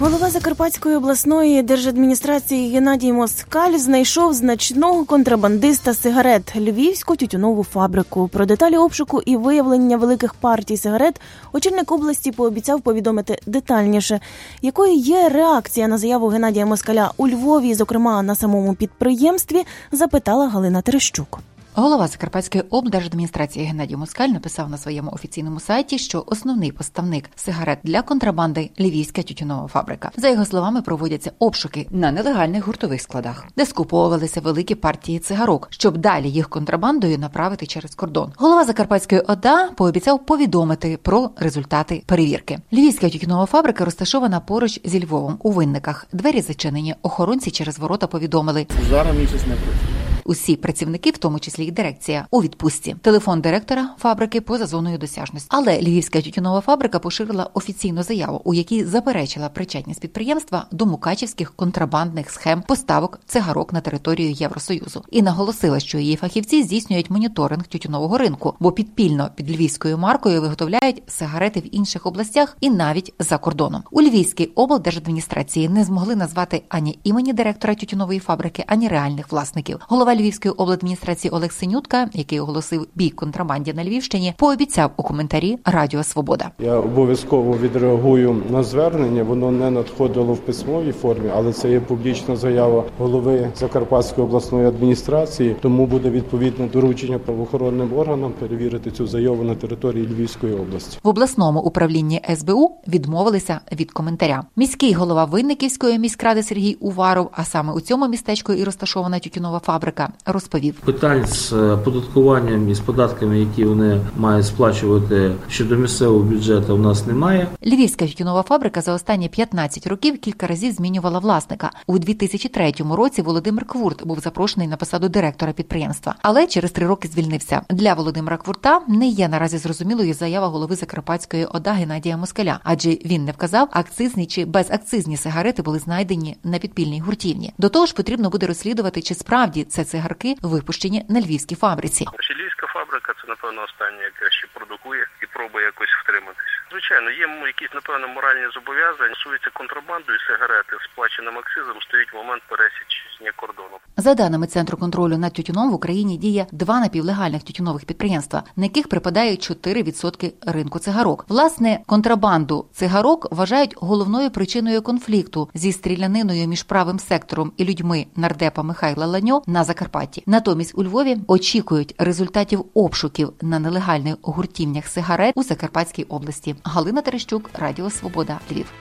Голова Закарпатської обласної держадміністрації Геннадій Москаль знайшов значного контрабандиста сигарет – Львівську тютюнову фабрику. Про деталі обшуку і виявлення великих партій сигарет очільник області пообіцяв повідомити детальніше. Якою є реакція на заяву Геннадія Москаля у Львові, зокрема на самому підприємстві, запитала Галина Терещук. Голова Закарпатської облдержадміністрації Геннадій Москаль написав на своєму офіційному сайті, що основний поставник сигарет для контрабанди – Львівська тютюнова фабрика. За його словами, проводяться обшуки на нелегальних гуртових складах, де скуповувалися великі партії цигарок, щоб далі їх контрабандою направити через кордон. Голова Закарпатської ОДА пообіцяв повідомити про результати перевірки. Львівська тютюнова фабрика розташована поруч зі Львовом у Винниках. Двері зачинені, охоронці через ворота повідомили. Зараз місяць не працює. Усі працівники, в тому числі й дирекція, у відпустці. Телефон директора фабрики поза зоною досяжності. Але Львівська тютюнова фабрика поширила офіційну заяву, у якій заперечила причетність підприємства до мукачівських контрабандних схем поставок цигарок на територію Євросоюзу. І наголосила, що її фахівці здійснюють моніторинг тютюнового ринку, бо підпільно під львівською маркою виготовляють сигарети в інших областях і навіть за кордоном. У Львівській облдержадміністрації не змогли назвати ані імені директора тютюнової фабрики, ані реальних власників. Голова Львівської обладміністрації Олег Синютка, який оголосив бій контрабанді на Львівщині, пообіцяв у коментарі Радіо Свобода. Я обов'язково відреагую на звернення, воно не надходило в письмовій формі, але це є публічна заява голови Закарпатської обласної адміністрації, тому буде відповідне доручення правоохоронним органам перевірити цю заяву на території Львівської області. В обласному управлінні СБУ відмовилися від коментаря. Міський голова Винниківської міськради Сергій Уваров, а саме у цьому містечку і розташована тютюнова фабрика, розповів. Питань з податкуванням і з податками, які вони мають сплачувати щодо місцевого бюджету, у нас немає. Львівська тютюнова фабрика за останні 15 років кілька разів змінювала власника. У 2003 році Володимир Квурт був запрошений на посаду директора підприємства, але через 3 роки звільнився. Для Володимира Квурта не є наразі зрозумілою заява голови Закарпатської ОДА Геннадія Москаля, адже він не вказав, акцизні чи безакцизні сигарети були знайдені на підпільній гуртівні. До того ж, потрібно буде розслідувати, чи справді це цигарки випущені на львівській фабриці. Львівська фабрика – це, напевно, остання, яка ще продукує і пробує якось втриматися. Звичайно, є якісь, напевно, моральні зобов'язання, стосуються контрабандою сигарети, сплаченим акцизом, стоїть момент пересічення кордону. За даними Центру контролю над тютюном, в Україні діє 2 напівлегальних тютюнових підприємства, на яких припадає 4% ринку цигарок. Власне, контрабанду цигарок вважають головною причиною конфлікту зі стріляниною між правим сектором і людьми нардепа Михайла Ланьо на Закарпатті. Натомість у Львові очікують результатів обшуків на нелегальних гуртівнях сигарет у Закарпатській області. Галина Терещук, Радіо Свобода, Львів.